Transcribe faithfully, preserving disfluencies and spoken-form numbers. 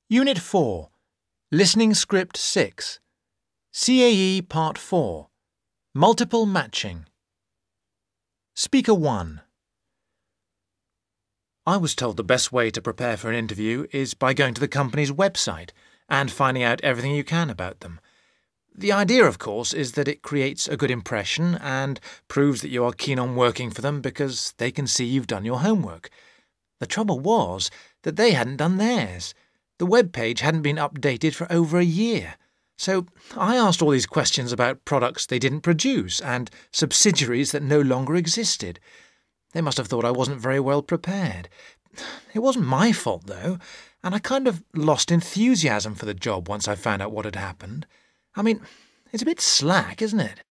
Unit four, Listening Script six, C A E Part four, Multiple Matching. Speaker one. I was told the best way to prepare for an interview is by going to the company's website and finding out everything you can about them. The idea, of course, is that it creates a good impression and proves that you are keen on working for them because they can see you've done your homework. The trouble was that they hadn't done theirs. The web page hadn't been updated for over a year. So I asked all these questions about products they didn't produce and subsidiaries that no longer existed. They must have thought I wasn't very well prepared. It wasn't my fault, though, and I kind of lost enthusiasm for the job once I found out what had happened. I mean, it's a bit slack, isn't it?